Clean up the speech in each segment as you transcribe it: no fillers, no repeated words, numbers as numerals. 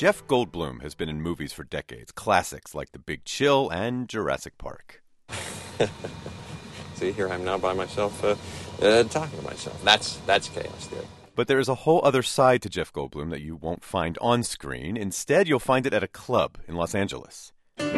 Jeff Goldblum has been in movies for decades, classics like The Big Chill and Jurassic Park. See, here I'm now by myself, talking to myself. That's chaos theory. But there is a whole other side to Jeff Goldblum that you won't find on screen. Instead, you'll find it at a club in Los Angeles.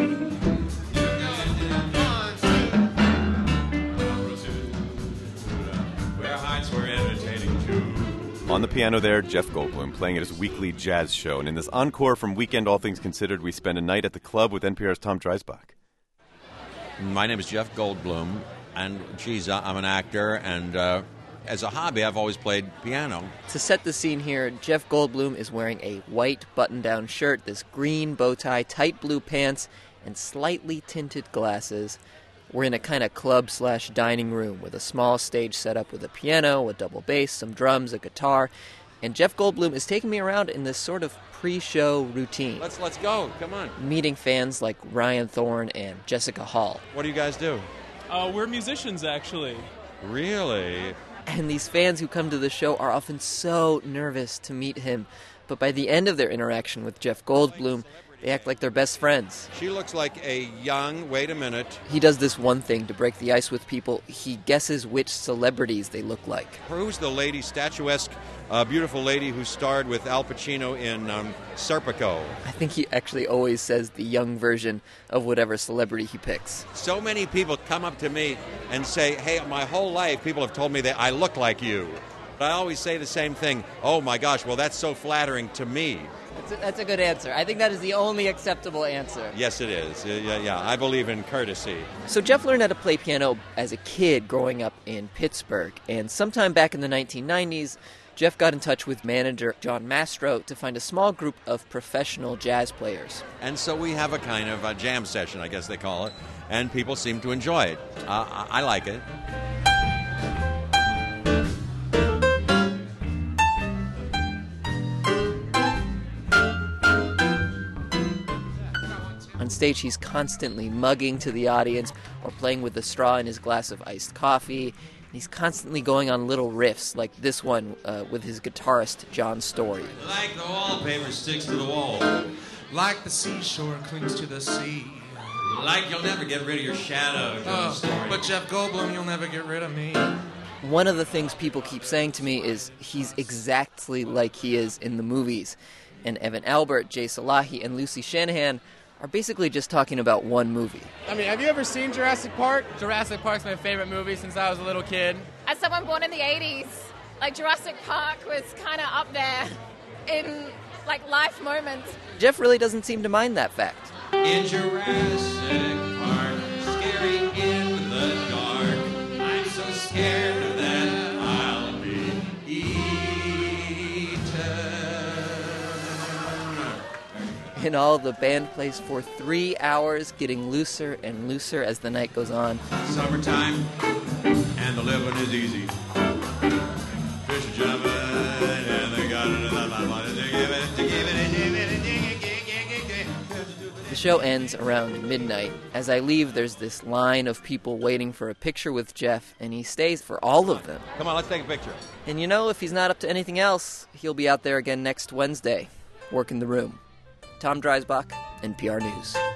On the piano there, Jeff Goldblum, playing at his weekly jazz show. And in this encore from Weekend All Things Considered, we spend a night at the club with NPR's Tom Dreisbach. My name is Jeff Goldblum, and geez, I'm an actor, and as a hobby, I've always played piano. To set the scene here, Jeff Goldblum is wearing a white button-down shirt, this green bow tie, tight blue pants, and slightly tinted glasses. We're in a kind of club/dining room with a small stage set up with a piano, a double bass, some drums, a guitar. And Jeff Goldblum is taking me around in this sort of pre-show routine. Let's go. Come on. Meeting fans like Ryan Thorne and Jessica Hall. What do you guys do? We're musicians, actually. Really? And these fans who come to the show are often so nervous to meet him. But by the end of their interaction with Jeff Goldblum, they act like they're best friends. She looks like a young, wait a minute. He does this one thing to break the ice with people. He guesses which celebrities they look like. Who's the lady, statuesque, beautiful lady who starred with Al Pacino in Serpico? I think he actually always says the young version of whatever celebrity he picks. So many people come up to me and say, hey, my whole life people have told me that I look like you. But I always say the same thing. Oh, my gosh, well, that's so flattering to me. That's a good answer. I think that is the only acceptable answer. Yes, it is. Yeah, I believe in courtesy. So Jeff learned how to play piano as a kid growing up in Pittsburgh. And sometime back in the 1990s, Jeff got in touch with manager John Mastro to find a small group of professional jazz players. And so we have a kind of a jam session, I guess they call it, and people seem to enjoy it. I like it. On stage, he's constantly mugging to the audience or playing with a straw in his glass of iced coffee. He's constantly going on little riffs, like this one with his guitarist, John Story. Like the wallpaper sticks to the wall. Like the seashore clings to the sea. Like you'll never get rid of your shadow, John Story. But Jeff Goldblum, you'll never get rid of me. One of the things people keep saying to me is he's exactly like he is in the movies. And Evan Albert, Jay Salahi, and Lucy Shanahan are basically just talking about one movie. I mean, have you ever seen Jurassic Park? Jurassic Park's my favorite movie since I was a little kid. As someone born in the 80s, like Jurassic Park was kind of up there in like life moments. Jeff really doesn't seem to mind that fact. In Jurassic Park, scary in the dark, I'm so scared that I'll be eaten. In all, the band plays for 3 hours, getting looser and looser as the night goes on. Summertime, and the living is easy. Fish are jumping, and they got it, The show ends around midnight. As I leave, there's this line of people waiting for a picture with Jeff, and he stays for all of them. Come on, let's take a picture. And you know, if he's not up to anything else, he'll be out there again next Wednesday, working the room. Tom Dreisbach, NPR News.